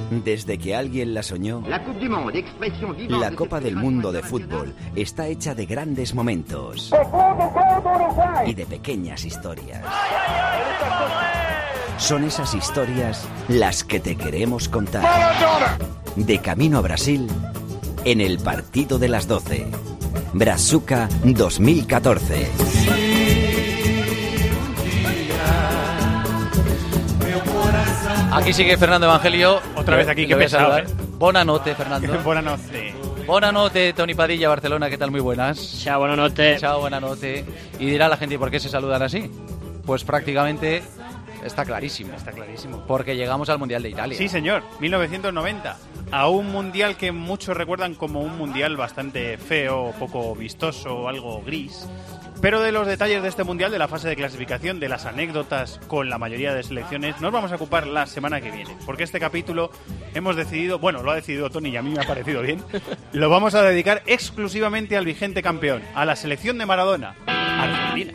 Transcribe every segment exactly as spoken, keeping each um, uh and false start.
Desde que alguien la soñó, la Copa del Mundo de Fútbol está hecha de grandes momentos y de pequeñas historias. Son esas historias las que te queremos contar. De camino a Brasil, en el partido de las doce. Brazuca dos mil catorce. Aquí sigue Fernando Evangelio. Otra vez aquí, qué pesado, ¿eh? Buena noche, Fernando. Buena noche. Buena noche, Tony Padilla, Barcelona, ¿qué tal? Muy buenas. Chao, buena noche. Chao, buena noche. Y dirá la gente, ¿por qué se saludan así? Pues prácticamente está clarísimo. Está clarísimo. Porque llegamos al Mundial de Italia. Sí, señor, mil novecientos noventa. A un mundial que muchos recuerdan como un mundial bastante feo, poco vistoso, algo gris. Pero de los detalles de este mundial, de la fase de clasificación, de las anécdotas con la mayoría de selecciones, nos vamos a ocupar la semana que viene. Porque este capítulo hemos decidido, bueno, lo ha decidido Tony y a mí me ha parecido bien, lo vamos a dedicar exclusivamente al vigente campeón, a la selección de Maradona, Argentina.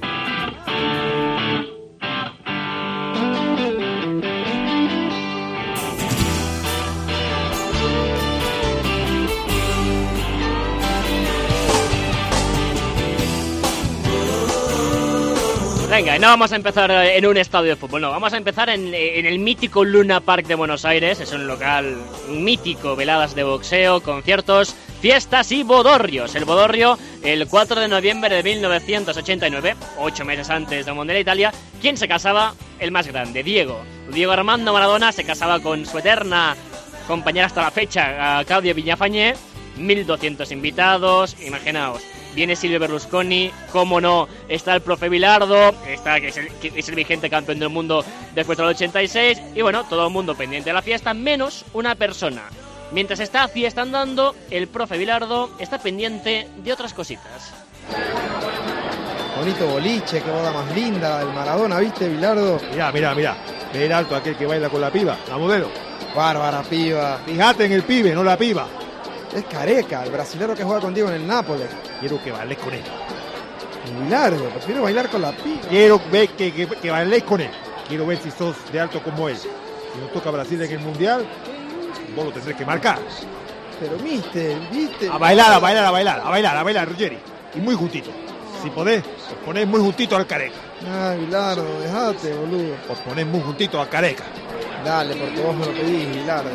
Venga, y no vamos a empezar en un estadio de fútbol, no, vamos a empezar en, en el mítico Luna Park de Buenos Aires. Es un local mítico, veladas de boxeo, conciertos, fiestas y bodorrios. El bodorrio, el cuatro de noviembre de mil novecientos ochenta y nueve, ocho meses antes del Mundial de Italia. ¿Quién se casaba? El más grande, Diego. Diego Armando Maradona se casaba con su eterna compañera hasta la fecha, Claudia Villafañé. mil doscientos invitados, imaginaos. Viene Silvio Berlusconi, cómo no, está el profe Bilardo, está, que, es el, que es el vigente campeón del mundo después del ochenta y seis, y bueno, todo el mundo pendiente de la fiesta, menos una persona. Mientras está la fiesta andando, el profe Bilardo está pendiente de otras cositas. Bonito boliche, qué boda más linda, el Maradona, ¿viste, Bilardo? Mirá, mirá, mirá, ve el alto aquel que baila con la piba, la modelo. Bárbara piba. Fíjate en el pibe, no la piba. Es Careca, el brasilero que juega contigo en el Nápoles. Quiero que bailes con él. Bilardo, prefiero bailar con la piba. Quiero ver que, que, que bailes con él. Quiero ver si sos de alto como él. Si nos toca Brasil en el Mundial, vos lo tendrés que marcar. Pero, mister, viste... A bailar, a bailar, a bailar, a bailar, a bailar, Ruggeri. Y muy justito. Si podés, os ponés muy justito al Careca. Ay, Bilardo, dejate, boludo. Os ponés muy justito al Careca. Dale, porque vos me lo pedís, Bilardo.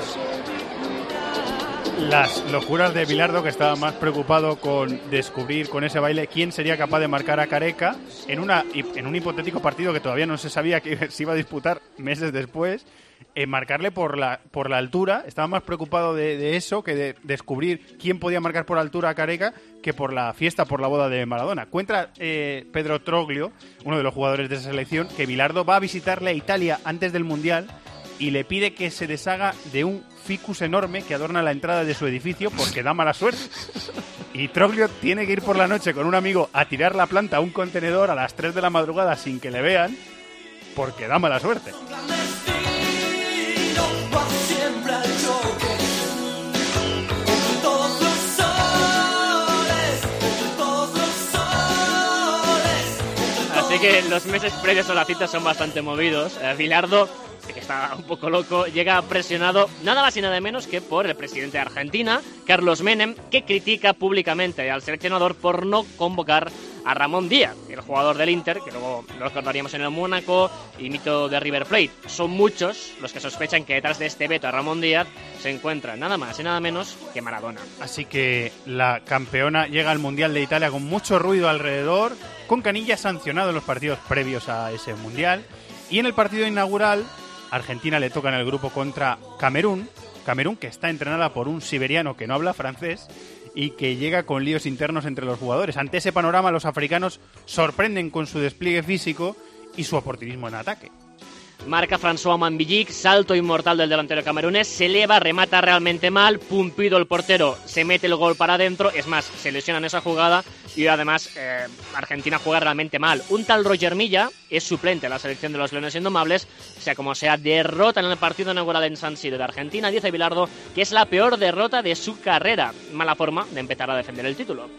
Las locuras de Bilardo, que estaba más preocupado con descubrir con ese baile quién sería capaz de marcar a Careca en una en un hipotético partido que todavía no se sabía que se iba a disputar meses después, en marcarle por la por la altura. Estaba más preocupado de, de eso que de descubrir quién podía marcar por altura a Careca que por la fiesta, por la boda de Maradona. Cuenta eh, Pedro Troglio, uno de los jugadores de esa selección, que Bilardo va a visitarle a Italia antes del Mundial y le pide que se deshaga de un ficus enorme que adorna la entrada de su edificio porque da mala suerte. Y Troglio tiene que ir por la noche con un amigo a tirar la planta a un contenedor a las tres de la madrugada sin que le vean porque da mala suerte. Así que los meses previos a la cita son bastante movidos. Eh, Bilardo, que está un poco loco, llega presionado nada más y nada menos que por el presidente de Argentina, Carlos Menem, que critica públicamente al seleccionador por no convocar a Ramón Díaz, el jugador del Inter, que luego lo recordaríamos en el Mónaco y mito de River Plate. Son muchos los que sospechan que detrás de este veto a Ramón Díaz se encuentra nada más y nada menos que Maradona. Así que la campeona llega al Mundial de Italia con mucho ruido alrededor, con Canilla sancionado en los partidos previos a ese Mundial, y en el partido inaugural Argentina le toca en el grupo contra Camerún, Camerún que está entrenada por un siberiano que no habla francés y que llega con líos internos entre los jugadores. Ante ese panorama, los africanos sorprenden con su despliegue físico y su oportunismo en ataque. Marca François Mambillic, salto inmortal del delantero camerunés, se eleva, remata realmente mal, Pumpido el portero se mete el gol para adentro, es más, se lesiona en esa jugada y además eh, Argentina juega realmente mal. Un tal Roger Milla es suplente en la selección de los Leones Indomables, sea como sea, derrota en el partido inaugural en San Siro de Argentina, dice Bilardo que es la peor derrota de su carrera, mala forma de empezar a defender el título.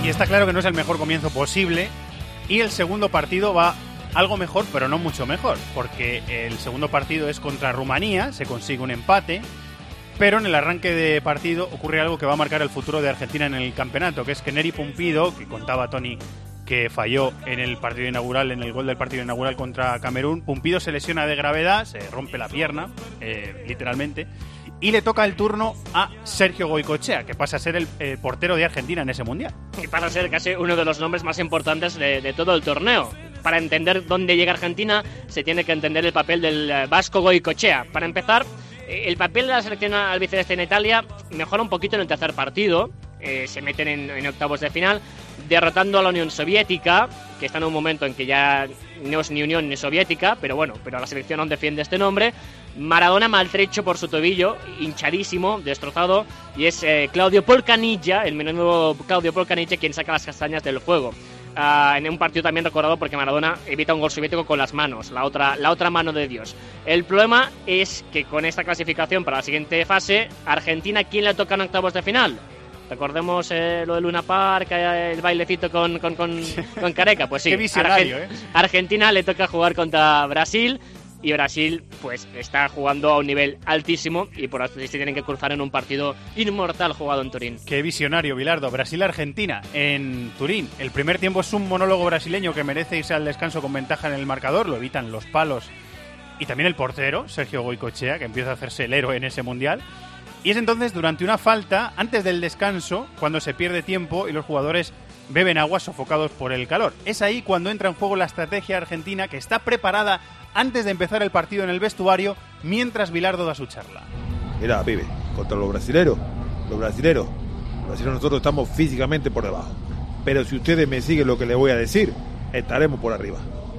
Y está claro que no es el mejor comienzo posible. Y el segundo partido va algo mejor, pero no mucho mejor. Porque el segundo partido es contra Rumanía, se consigue un empate. Pero en el arranque de partido ocurre algo que va a marcar el futuro de Argentina en el campeonato, que es que Neri Pumpido, que contaba Tony que falló en el partido inaugural, en el gol del partido inaugural contra Camerún, Pumpido se lesiona de gravedad, se rompe la pierna, eh, literalmente, y le toca el turno a Sergio Goicoechea, que pasa a ser el eh, portero de Argentina en ese Mundial. Y pasa a ser casi uno de los nombres más importantes de, de todo el torneo. Para entender dónde llega Argentina, se tiene que entender el papel del eh, vasco Goicoechea. Para empezar, eh, el papel de la selección albiceleste en Italia mejora un poquito en el tercer partido. Eh, se meten en, en octavos de final, derrotando a la Unión Soviética, que está en un momento en que ya no es ni Unión ni Soviética, pero bueno, pero la selección aún defiende este nombre. Maradona maltrecho por su tobillo, hinchadísimo, destrozado, y es eh, Claudio Polcanilla, el menudo Claudio Polcanilla, quien saca las castañas del fuego. Uh, en un partido también recordado porque Maradona evita un gol soviético con las manos, la otra, la otra mano de Dios. El problema es que con esta clasificación para la siguiente fase, Argentina, ¿quién le toca en octavos de final? Recordemos eh, lo de Luna Park, eh, el bailecito con, con, con, con Careca. Pues sí, Qué visionario, Argen- ¿eh? Argentina le toca jugar contra Brasil. Y Brasil pues está jugando a un nivel altísimo y por eso se tienen que cruzar en un partido inmortal jugado en Turín. Qué visionario, Bilardo. Brasil-Argentina en Turín. El primer tiempo es un monólogo brasileño que merece irse al descanso con ventaja en el marcador. Lo evitan los palos y también el portero, Sergio Goicoechea, que empieza a hacerse el héroe en ese Mundial. Y es entonces durante una falta, antes del descanso, cuando se pierde tiempo y los jugadores beben agua sofocados por el calor. Es ahí cuando entra en juego la estrategia argentina, que está preparada antes de empezar el partido en el vestuario, mientras Bilardo da su charla. Mirá, pibe, contra los brasileros, los brasileros, los brasileros nosotros estamos físicamente por debajo. Pero si ustedes me siguen lo que les voy a decir, estaremos por arriba.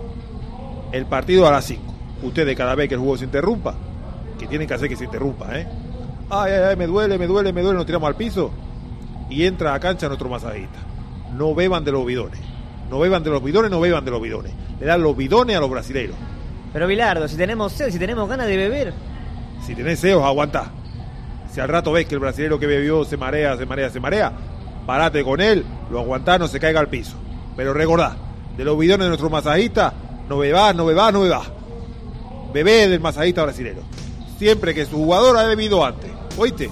El partido a las cinco. Ustedes cada vez que el juego se interrumpa, que tienen que hacer que se interrumpa, ¿eh? Ay, ay, ay, me duele, me duele, me duele, nos tiramos al piso y entra a cancha nuestro masajista. No beban de los bidones, no beban de los bidones, no beban de los bidones. Le dan los bidones a los brasileros. Pero Bilardo, si tenemos sed, si tenemos ganas de beber. Si tenés seos, aguantá. Si al rato ves que el brasilero que bebió se marea, se marea, se marea, parate con él, lo aguantá, no se caiga al piso. Pero recordá, de los bidones de nuestro masajista, no bebás, no bebás, no bebás. Bebé del masajista brasilero. Siempre que su jugador ha bebido antes. ¿Oíste?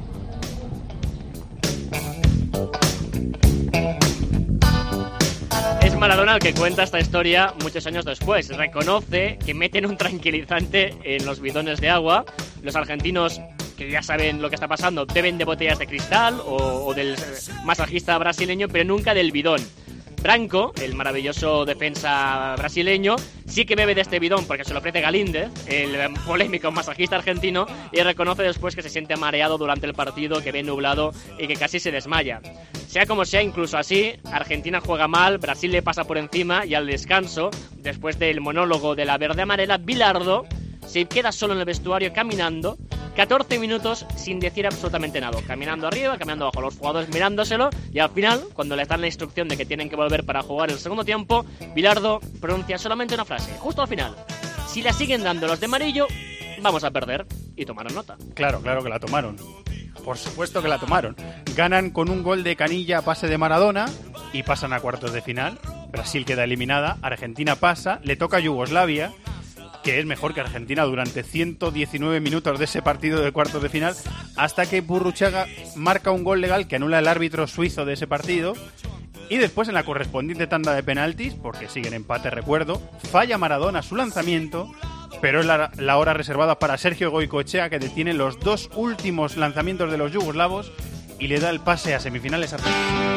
Es Maradona el que cuenta esta historia muchos años después. Reconoce que meten un tranquilizante en los bidones de agua. Los argentinos, que ya saben lo que está pasando, beben de botellas de cristal o, o del masajista brasileño, pero nunca del bidón. Branco, el maravilloso defensa brasileño, sí que bebe de este bidón porque se lo ofrece Galíndez, el polémico masajista argentino, y reconoce después que se siente mareado durante el partido, que ve nublado y que casi se desmaya. Sea como sea, incluso así, Argentina juega mal, Brasil le pasa por encima y al descanso, después del monólogo de la verde amarela, Bilardo se queda solo en el vestuario caminando catorce minutos sin decir absolutamente nada, caminando arriba, caminando abajo, los jugadores mirándoselo, y al final, cuando les dan la instrucción de que tienen que volver para jugar el segundo tiempo, Bilardo pronuncia solamente una frase, justo al final: si la siguen dando los de amarillo, vamos a perder. Y tomaron nota. Claro, claro que la tomaron. Por supuesto que la tomaron. Ganan con un gol de Canilla a pase de Maradona y pasan a cuartos de final. Brasil queda eliminada, Argentina pasa, le toca a Yugoslavia, que es mejor que Argentina durante ciento diecinueve minutos de ese partido de cuartos de final, hasta que Burruchaga marca un gol legal que anula el árbitro suizo de ese partido. Y después, en la correspondiente tanda de penaltis, porque siguen empate, recuerdo, falla Maradona su lanzamiento, pero es la, la hora reservada para Sergio Goicoechea, que detiene los dos últimos lanzamientos de los yugoslavos y le da el pase a semifinales argentinas.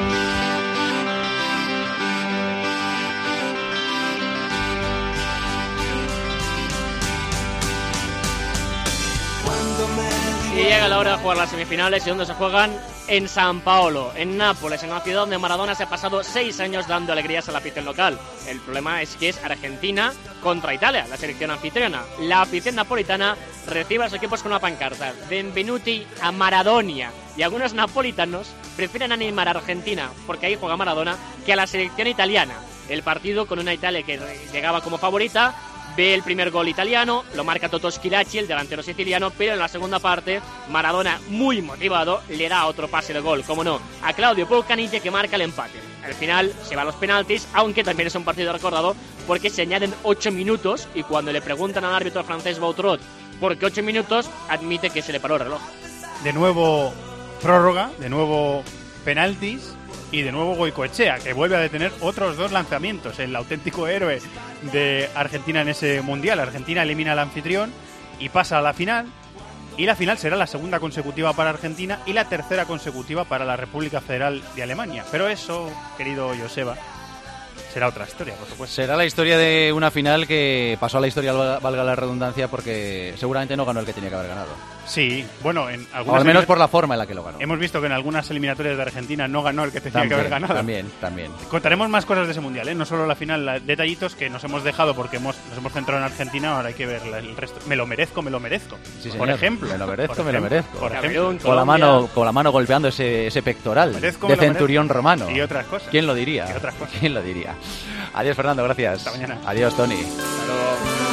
Y llega la hora de jugar las semifinales, y donde se juegan en San Paolo, en Nápoles, en una ciudad donde Maradona se ha pasado seis años dando alegrías a la afición local. El problema es que es Argentina contra Italia, la selección anfitriona. La afición napolitana recibe a los equipos con una pancarta: Benvenuti a Maradonia. Y algunos napolitanos prefieren animar a Argentina, porque ahí juega Maradona, que a la selección italiana. El partido, con una Italia que llegaba como favorita, ve el primer gol italiano, lo marca Totò Schillaci, el delantero siciliano, pero en la segunda parte, Maradona, muy motivado, le da otro pase de gol, como no, a Claudio Polcanilla, que marca el empate. al final se va a los penaltis, aunque también es un partido recordado porque se añaden ocho minutos y cuando le preguntan al árbitro francés Boutrot por qué ocho minutos, admite que se le paró el reloj. De nuevo prórroga, de nuevo penaltis y de nuevo Goicoechea, que vuelve a detener otros dos lanzamientos, el auténtico héroe de Argentina en ese mundial. Argentina elimina al anfitrión y pasa a la final, y la final será la segunda consecutiva para Argentina y la tercera consecutiva para la República Federal de Alemania. Pero eso, querido Joseba, será otra historia, por supuesto. Será la historia de una final que pasó a la historia, valga la redundancia, porque seguramente no ganó el que tenía que haber ganado. Sí, bueno, en algunas... O al menos por la forma en la que lo ganó. Hemos visto que en algunas eliminatorias de Argentina no ganó el que tenía también, que haber ganado. También, también. Contaremos más cosas de ese mundial, ¿eh? No solo la final, la, detallitos que nos hemos dejado porque hemos, nos hemos centrado en Argentina, ahora hay que ver la, el resto. Me lo merezco, me lo merezco. Sí, por ejemplo. Me lo merezco, por me lo ejemplo, merezco. Por ejemplo. Con la mano, con la mano golpeando ese, ese pectoral merezco, de centurión romano. Y otras cosas. ¿Quién lo diría? Y otras cosas. ¿Quién lo diría? Adiós, Fernando, gracias. Hasta mañana. Adiós, Tony. Hasta luego.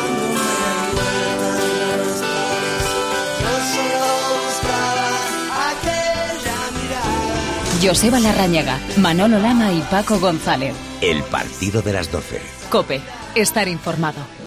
Joseba Larrañaga, Manolo Lama y Paco González. El partido de las doce. COPE. Estar informado.